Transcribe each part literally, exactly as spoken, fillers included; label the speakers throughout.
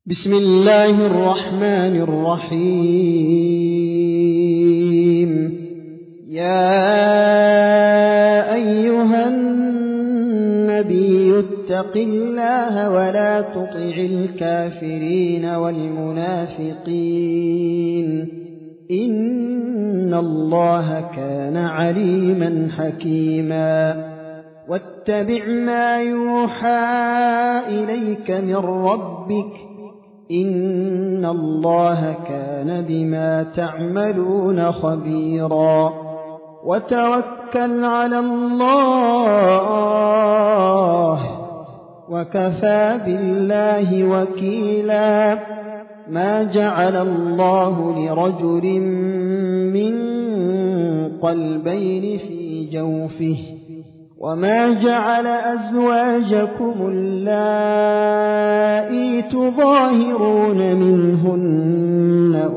Speaker 1: بسم الله الرحمن الرحيم. يا أيها النبي اتق الله ولا تطع الكافرين والمنافقين إن الله كان عليما حكيما. واتبع ما يوحى إليك من ربك إن الله كان بما تعملون خبيرا. وتوكل على الله وكفى بالله وكيلا. ما جعل الله لرجل من قلبين في جوفه وما جعل أزواجكم اللائي تظاهرون منهن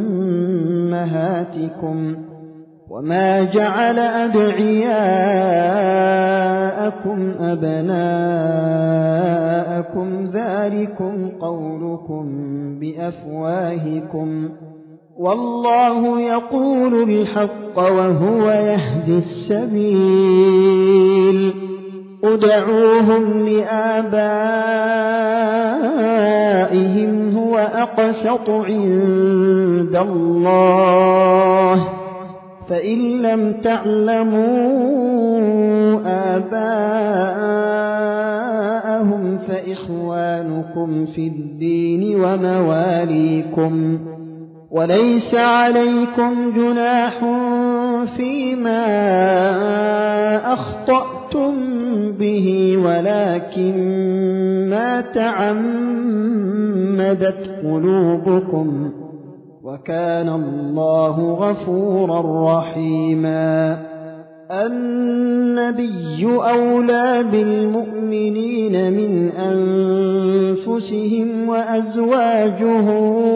Speaker 1: أمهاتكم وما جعل أدعياءكم أبناءكم ذلكم قولكم بأفواهكم والله يقول الحق وهو يهدي السبيل. ادعوهم لآبائهم هو أقسط عند الله فإن لم تعلموا آباءهم فإخوانكم في الدين ومواليكم وليس عليكم جناح فيما أخطأتم به ولكن ما تعمدت قلوبكم وكان الله غفورا رحيما. النبي أولى بالمؤمنين من أنفسهم وأزواجه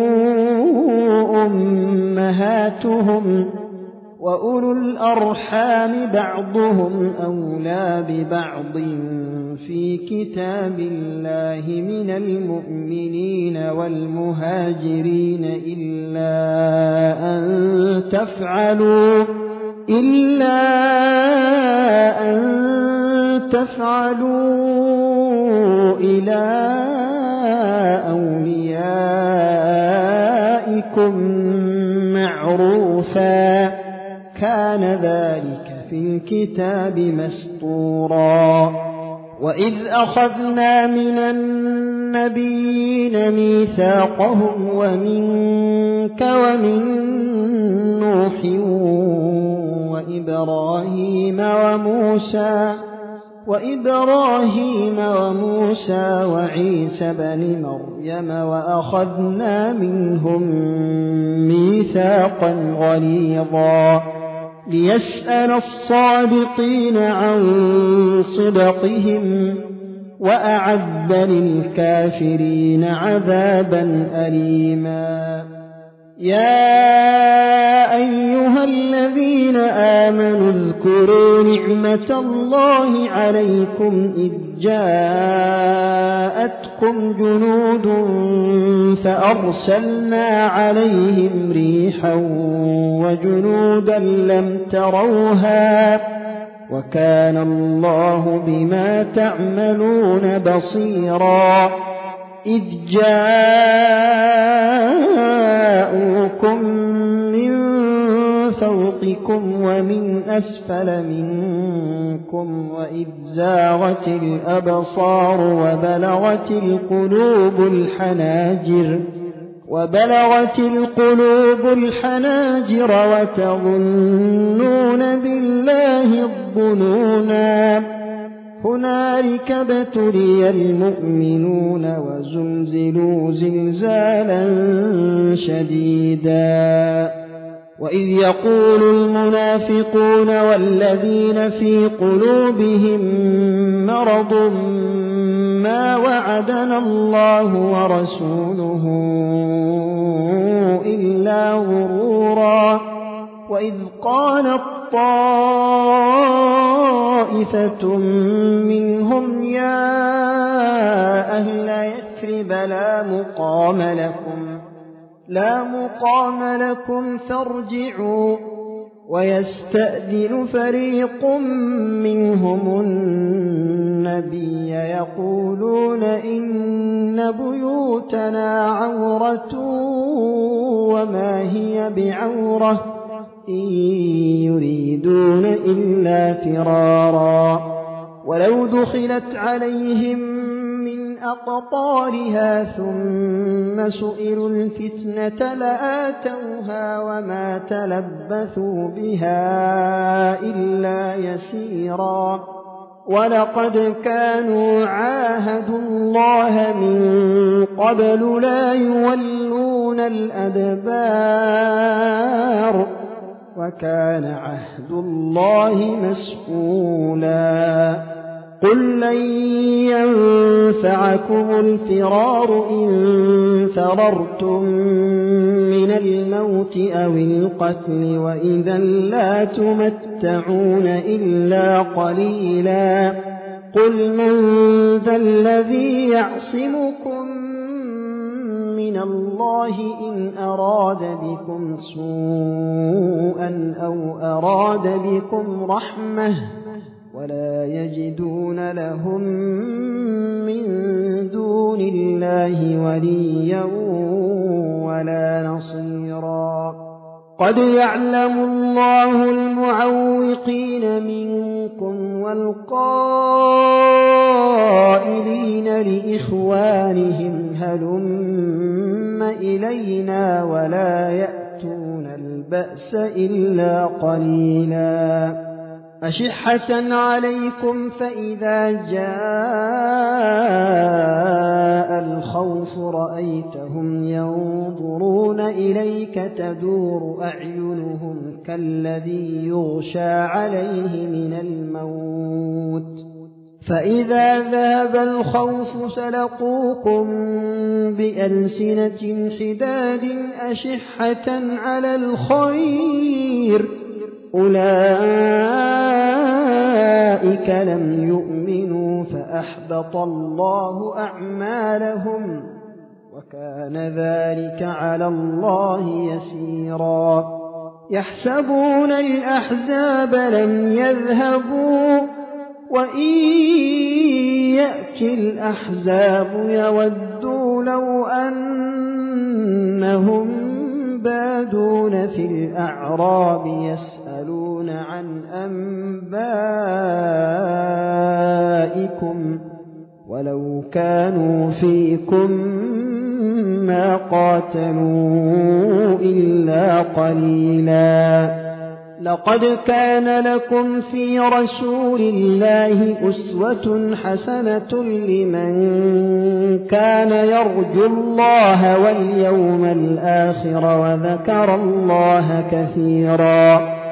Speaker 1: أمهاتهم وأولو الأرحام بعضهم أولى ببعض في كتاب الله من المؤمنين والمهاجرين إلا أن تفعلوا إلا أن تفعلوا إلى أوليائكم معروفا كان ذلك في الكتاب مسطورا. وإذ أخذنا من النبيين ميثاقهم ومنك ومن نوح وإبراهيم وموسى وإبراهيم وموسى وعيسى بن مريم وأخذنا منهم ميثاقا غليظا ليسأل الصادقين عن صدقهم وأعد للكافرين عذابا أليما. يا أيها الذين آمنوا اذكروا نعمة الله عليكم إذ جاءتكم جنود فأرسلنا عليهم ريحا وجنودا لم تروها وكان الله بما تعملون بصيرا. إذ جاءوكم من فوقكم ومن أسفل منكم وإذ زاغت الأبصار وبلغت القلوب الحناجر وبلغت القلوب الحناجر وتظنون بالله الظنونا. هنالك ابتلي المؤمنون وزلزلوا زلزالا شديدا. وإذ يقول المنافقون والذين في قلوبهم مرض ما وعدنا الله ورسوله إلا غرورا. وإذ قالت طائفة منهم يا أهل يثرب يثرب لا مقام لكم لا مقام لكم فارجعوا ويستأذن فريق منهم النبي يقولون إن بيوتنا عورة وما هي بعورة إن يريدون إلا فرارا ولو دخلت عليهم من أقطارها ثم سئلوا الفتنة لآتوها وما تلبثوا بها إلا يسيرا ولقد كانوا عاهدوا الله من قبل لا يولون الأدبار وكان عهد الله مسئولا قل لن ينفعكم الفرار إن فررتم من الموت أو القتل وإذا لا تمتعون إلا قليلا قل من ذا الذي يعصمكم من الله إن أراد بكم سوءا أو أراد بكم رحمة ولا يجدون لهم من دون الله وليا ولا نصيرا قد يعلم الله المعوقين منكم والقائلين لإخوانهم هلم إلينا ولا يأتون البأس إلا قليلا أشحة عليكم فإذا جاء الخوف رأيتهم ينظرون إليك تدور أعينهم كالذي يغشى عليه من الموت فإذا ذهب الخوف سلقوكم بألسنة حداد أشحة على الخير أولئك لم يؤمنوا فأحبط الله أعمالهم وكان ذلك على الله يسيرا يحسبون الأحزاب لم يذهبوا وإن يأتي الأحزاب يودوا لو أنهم بادون في الأعراب يسألون عن أنبائكم ولو كانوا فيكم ما قاتلوا إلا قليلا لقد كان لكم في رسول الله أسوة حسنة لمن كان يرجو الله واليوم الآخر وذكر الله كثيرا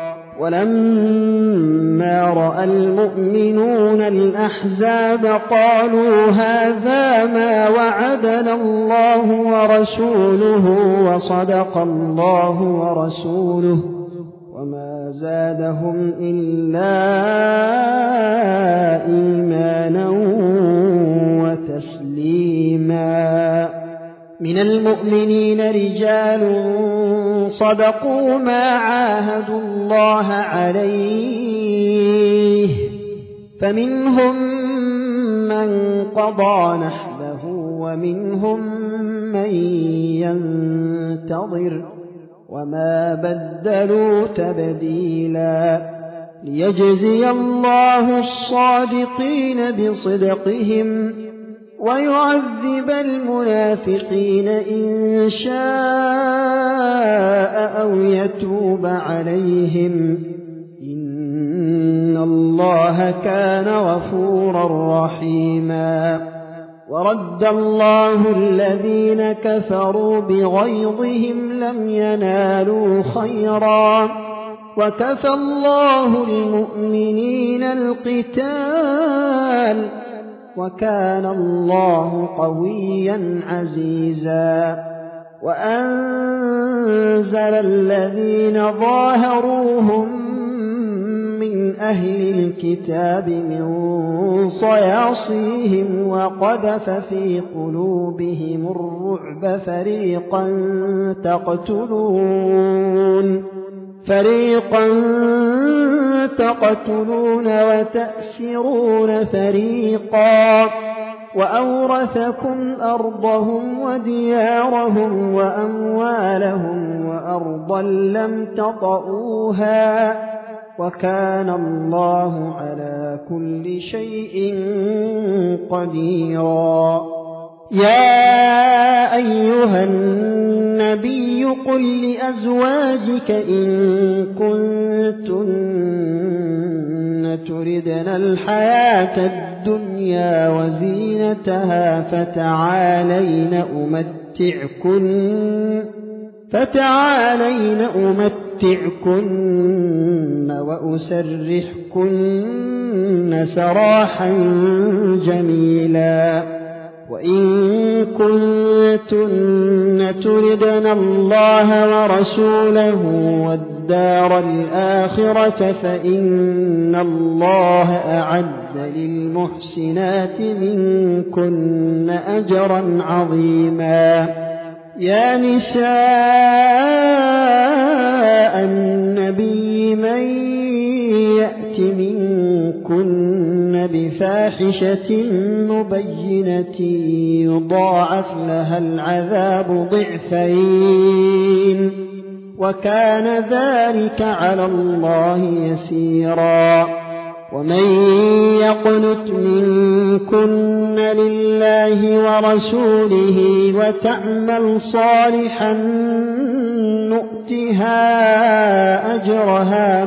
Speaker 1: ولما رأى المؤمنون الأحزاب قالوا هذا ما وعدنا الله ورسوله وصدق الله ورسوله وما زادهم إلا إيمانا وتسليما من المؤمنين رجال صدقوا ما عاهدوا الله عليه فمنهم من قضى نحبه ومنهم من ينتظر وما بدلوا تبديلا ليجزي الله الصادقين بصدقهم ويعذب المنافقين إن شاء أو يتوب عليهم إن الله كان غفورا رحيما ورد الله الذين كفروا بغيظهم لم ينالوا خيرا وكفى الله المؤمنين القتال وكان الله قويا عزيزا وأنزل الذين ظاهروهم من أهل الكتاب من صياصيهم وقذف في قلوبهم الرعب فريقا تقتلون فريقا تقتلون وتأسرون فريقا وأورثكم أرضهم وديارهم وأموالهم وأرضا لم تطئوها وكان الله على كل شيء قديرا. يا أيها النبي قل لأزواجك إن كنتن تردن الحياة الدنيا وزينتها فتعالين أمتعكن فتعالين أمتعكن وأسرحكن سراحا جميلا. وإن كنتن تردن الله ورسوله والدار الآخرة فإن الله أعد للمحسنات منكن أجرا عظيما. يا نساء النبي من يأت منكن بفاحشة مبينة يضاعف لها العذاب ضعفين وكان ذلك على الله يسيرا. ومن يقنت منكن لله ورسوله وتعمل صالحا نؤتها أجرها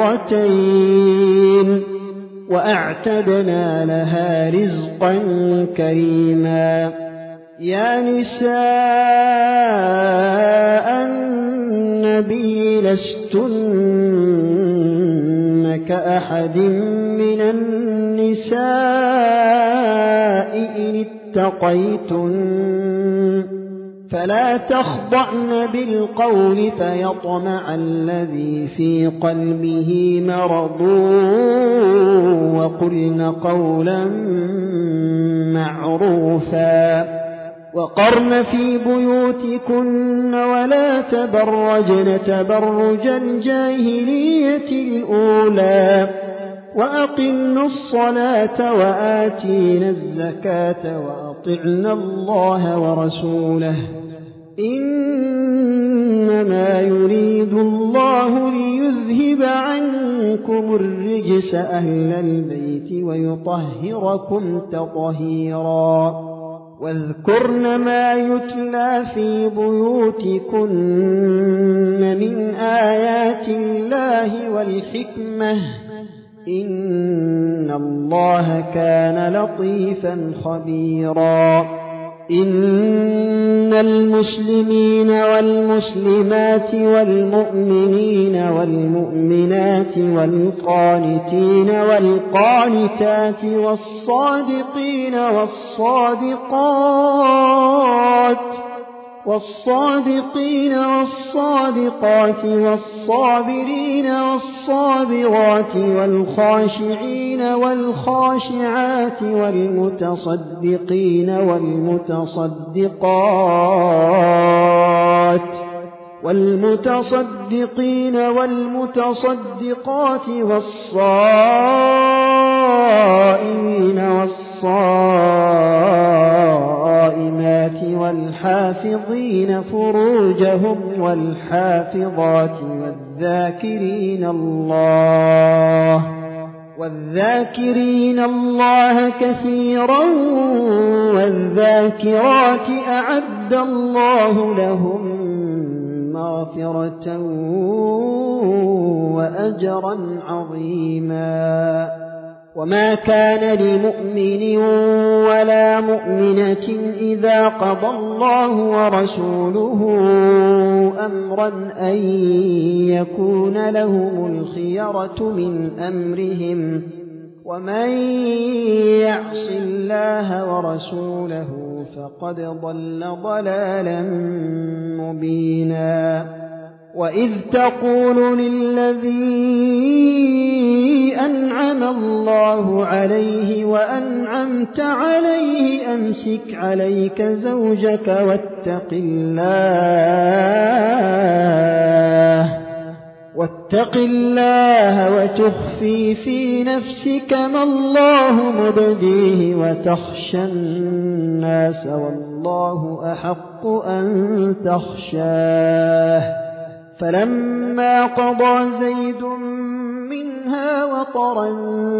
Speaker 1: مرتين وأعتدنا لها رزقا كريما. يا نساء النبي لستن كأحد من النساء إن اتقيتن فلا تخضعن بالقول فيطمع الذي في قلبه مرض وقلن قولا معروفا. وقرن في بيوتكن ولا تبرجن تبرج الجاهلية الأولى وأقمن الصلاة وآتينا الزكاة وأطعنا الله ورسوله إنما يريد الله ليذهب عنكم الرجس أهل البيت ويطهركم تطهيرا. واذكرن ما يتلى في بيوتكن من آيات الله والحكمة إن الله كان لطيفا خبيرا. إن المسلمين والمسلمات والمؤمنين والمؤمنات والقانتين والقانتات والصادقين والصادقات والصادقين والصادقات والصابرين والصابرات والخاشعين والخاشعات والمتصدقين والمتصدقات والمتصدقين والمتصدقات والصائمين والصائمات والحافظين فروجهم والحافظات والذاكرين الله والذاكرين الله كثيرا والذاكرات أعد الله لهم مغفرة وأجرا عظيما. وما كان لمؤمن ولا مؤمنة إذا قضى الله ورسوله أمرا أن يكون لهم الخيرة من أمرهم ومن يعص الله ورسوله فقد ضل ضلالا مبينا. وإذ تقول للذي أنعم الله عليه وأنعمت عليه أمسك عليك زوجك واتق الله واتق الله وتخفي في نفسك ما الله مبديه وتخشى الناس والله أحق أن تخشاه فلما قضى زيد منها وطرا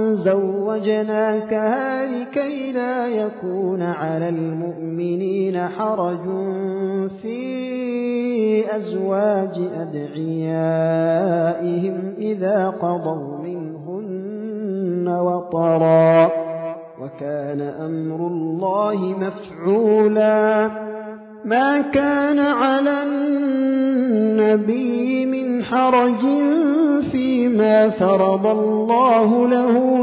Speaker 1: زوجناكها لكي لا يكون على المؤمنين حرج في أزواج أدعيائهم إذا قضوا منهن وطرا وكان أمر الله مفعولا ما كان على النبي من حرج فيما فرض الله له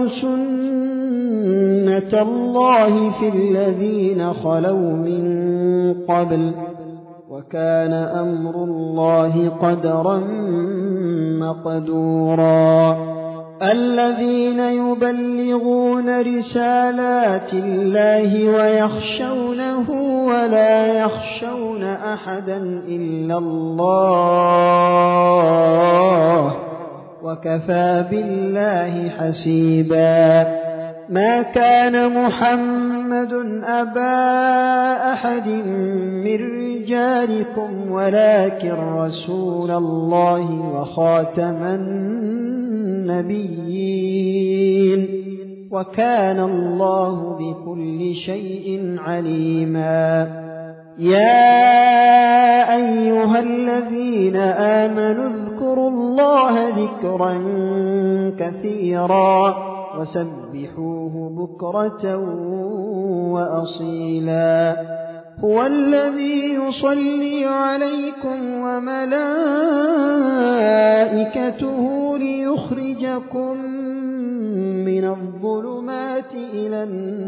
Speaker 1: سنة الله في الذين خلوا من قبل وكان أمر الله قدرا مقدورا الذين يبلغون رسالات الله ويخشونه ولا يخشون أحدا إلا الله وكفى بالله حسيبا ما كان محمد أبا أحد من رجالكم ولكن رسول الله وخاتم النبيين وكان الله بكل شيء عليما يا أيها الذين آمنوا اذكروا الله ذكرا كثيرا وسبحوه بكرة وأصيلا هو الذي يصلي عليكم وملائكته ليخرجكم من الظلمات إلى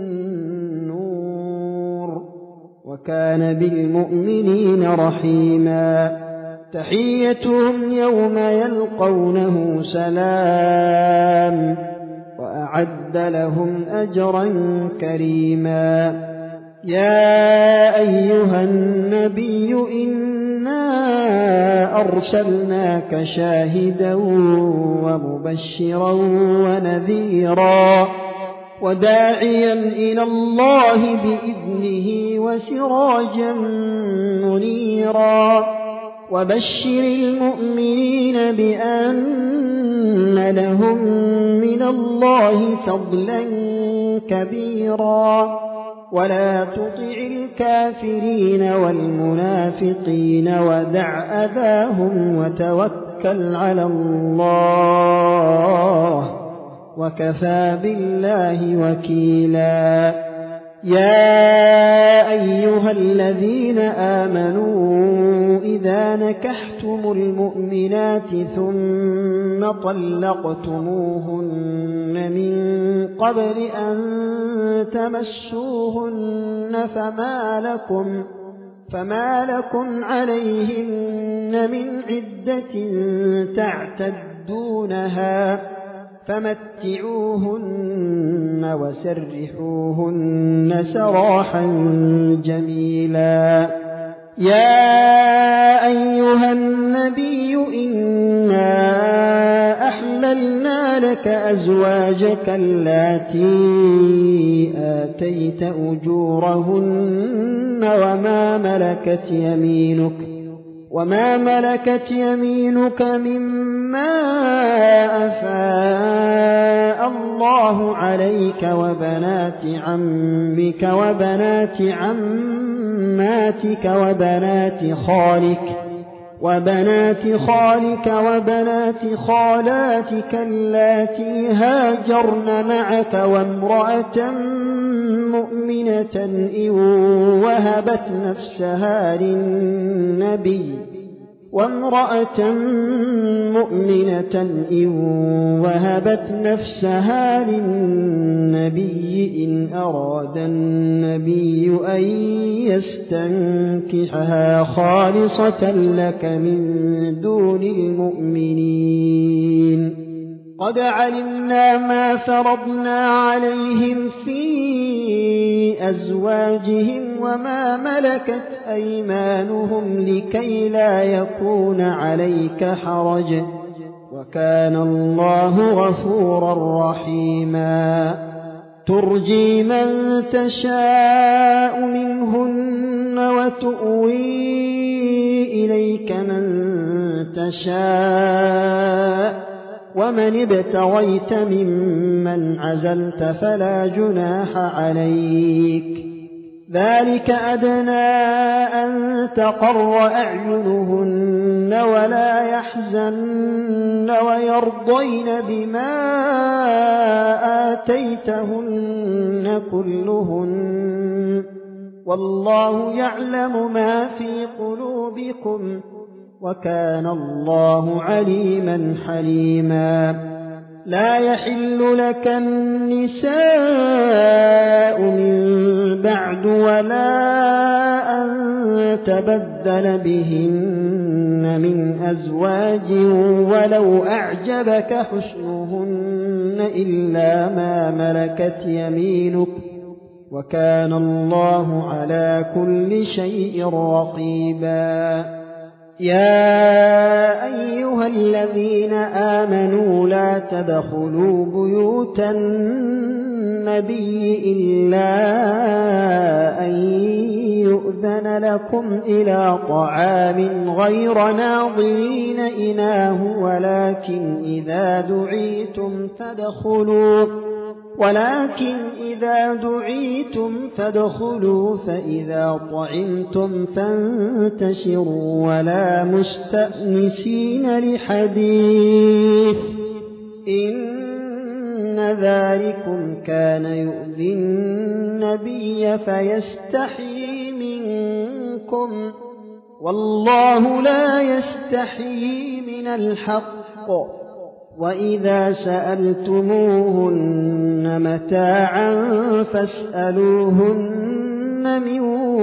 Speaker 1: النور وكان بالمؤمنين رحيما تحيتهم يوم يلقونه سلام وأعد لهم أجرا كريما يا أيها النبي إنا أرسلناك شاهدا ومبشرا ونذيرا وداعيا إلى الله بإذنه وسراجا منيرا وبشر المؤمنين بأن لهم من الله فضلا كبيرا ولا تطع الكافرين والمنافقين ودع أذاهم وتوكل على الله وكفى بالله وكيلا يا أيها الذين آمنوا إذا نكحتم المؤمنات ثم طلقتموهن من قبل أن تمسوهن فما لكم فما لكم عليهن من عدة تعتدونها فمتعوهن وسرحوهن سراحا جميلا يا أيها النبي إنا أحللنا لك أزواجك اللاتي آتيت أجورهن وما ملكت يمينك وما ملكت يمينك مما أفاء الله عليك وبنات عمك وبنات عماتك وبنات خالك وبنات خالك وبنات خالاتك اللاتي هاجرن معك وامرأة مؤمنة إن وهبت نفسها للنبي وامرأة مؤمنة إن وهبت نفسها للنبي إن أراد النبي أن يستنكحها خالصة لك من دون المؤمنين قد علمنا ما فرضنا عليهم في أزواجهم وما ملكت أيمانهم لكي لا يكون عليك حرج وكان الله غفورا رحيما ترجي من تشاء منهن وتؤوي إليك من تشاء ومن ابتغيت ممن عزلت فلا جناح عليك ذلك أدنى أن تقر أعينهن ولا يحزن ويرضين بما آتيتهن كلهن والله يعلم ما في قلوبكم وكان الله عليما حليما لا يحل لك النساء من بعد ولا أن تبدل بهن من أزواج ولو أعجبك حسنهن إلا ما ملكت يمينك وكان الله على كل شيء رقيبا يا أيها الذين آمنوا لا تدخلوا بيوت النبي إلا أن يؤذن لكم إلى طعام غير ناظرين إناه ولكن إذا دعيتم فادخلوا ولكن إذا دعيتم فادخلوا فإذا طعمتم فانتشروا ولا مستأنسين لحديث إن ذلكم كان يؤذي النبي فيستحيي منكم والله لا يستحيي من الحق وإذا سألتموهن متاعا فاسألوهن من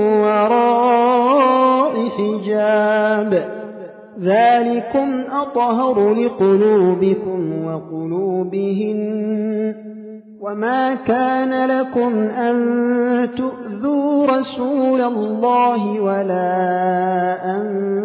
Speaker 1: وراء حجاب ذلكم أطهر لقلوبكم وقلوبهن وما كان لكم أن تؤذوا رسول الله ولا أن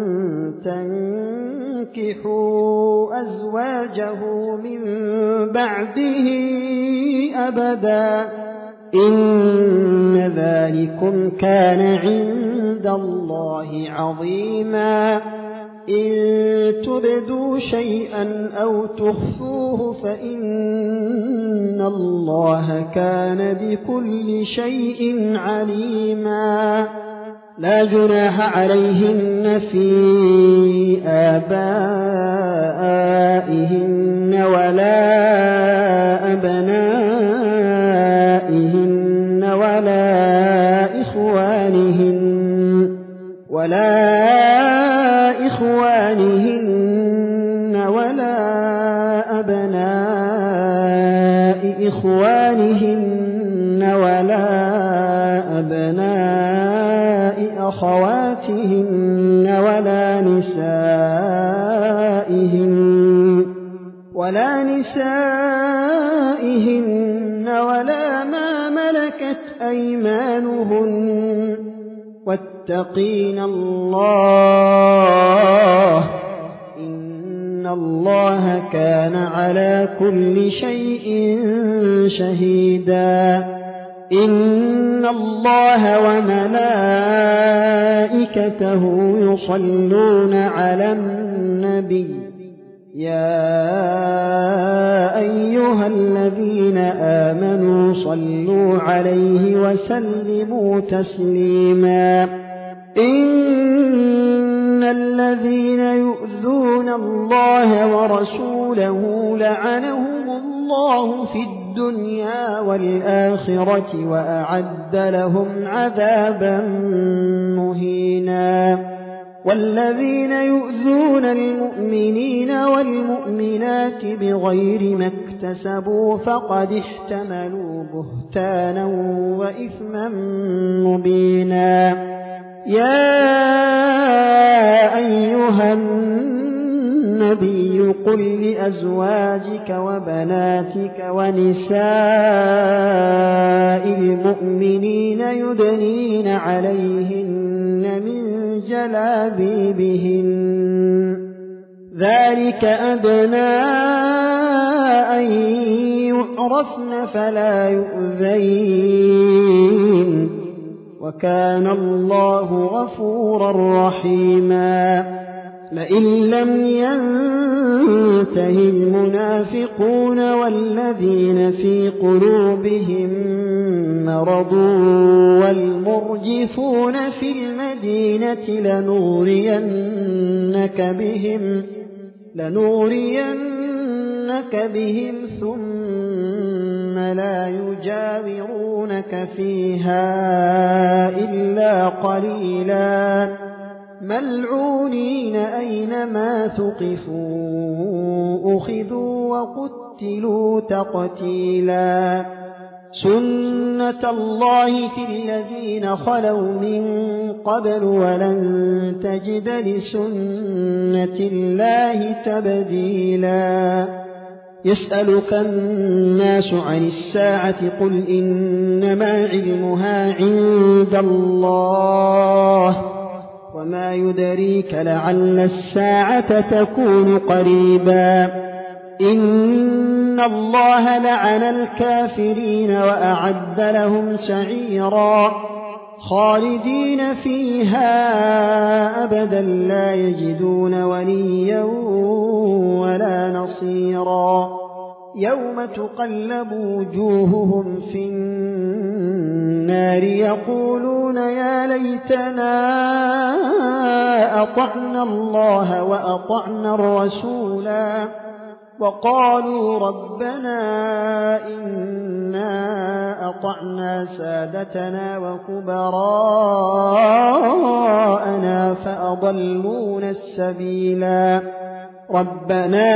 Speaker 1: تنكحوا أزواجه من بعده أبدا إن ذلكم كان عند الله عظيما إن تبدوا شيئا أو تخفوه فإن الله كان بكل شيء عليما لا جناح عليهن في آبائهن ولا أبنائهن ولا إخوانهن ولا إخوانهن ولا أبناء إخوانهن ولا أبناء أخواتهن ولا نسائهن ولا نسائهن ولا ما ملكت أيمانهن واتقين الله إن الله كان على كل شيء شهيدا إن الله وملائكته يصلون على النبي يا أيها الذين آمنوا صلوا عليه وسلموا تسليما إن الذين يؤذون الله ورسوله لعنهم الله في الدنيا والآخرة وأعد لهم عذابا مهينا والذين يؤذون المؤمنين والمؤمنات بغير ما اكتسبوا فقد احتملوا بهتانا وإثما مبينا يا أيها النبي قل لأزواجك وبناتك ونساء المؤمنين يدنين عليهن من جلابيبهن ذلك أدنى أن يعرفن فلا يؤذين وكان الله غفورا رحيما لئن لم ينته المنافقون والذين في قلوبهم مرض والمرجفون في المدينة لنغرينك بهم لنغرينك بهم ثم لا يجاورونك فيها إلا قليلا ملعونين أينما ثقفوا أخذوا وقتلوا تقتيلا سنة الله في الذين خلوا من قبل ولن تجد لسنة الله تبديلا يسألك الناس عن الساعة قل إنما علمها عند الله وما يدريك لعل الساعة تكون قريبا إن الله لعن الكافرين وأعد لهم سعيرا خالدين فيها أبدا لا يجدون وليا ولا نصيرا يوم تقلب وجوههم في النار يقولون يا ليتنا أطعنا الله وأطعنا الرسولا وقالوا ربنا إنا أطعنا سادتنا وكبراءنا فأضلونا السبيلا ربنا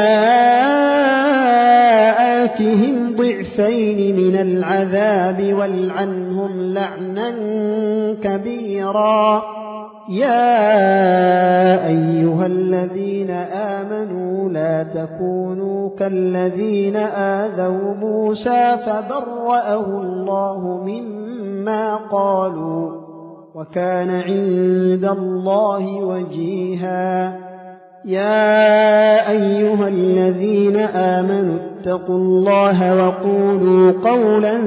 Speaker 1: آتهم ضعفين من العذاب والعنهم لعنا كبيرا يا أيها الذين آمنوا لا تكونوا كالذين آذوا موسى فبرأه الله مما قالوا وكان عند الله وجيها يا أيها الذين آمنوا اتقوا الله وقولوا قولا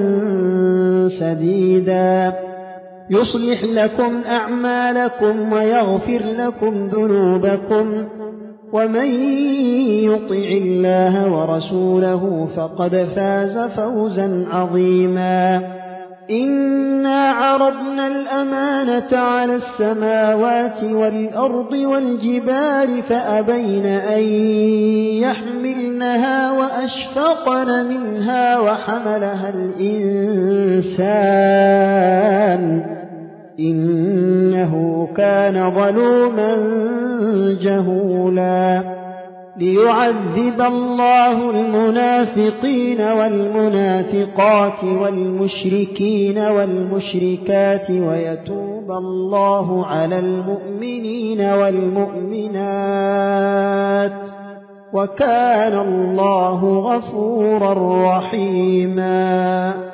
Speaker 1: سديدا يصلح لكم أعمالكم ويغفر لكم ذنوبكم ومن يطع الله ورسوله فقد فاز فوزا عظيما إنا عرضنا الأمانة على السماوات والأرض والجبال فأبين أن يحملنها وأشفقن منها وحملها الإنسان إنه كان ظلوما جهولا ليعذب الله المنافقين والمنافقات والمشركين والمشركات ويتوب الله على المؤمنين والمؤمنات وكان الله غفورا رحيما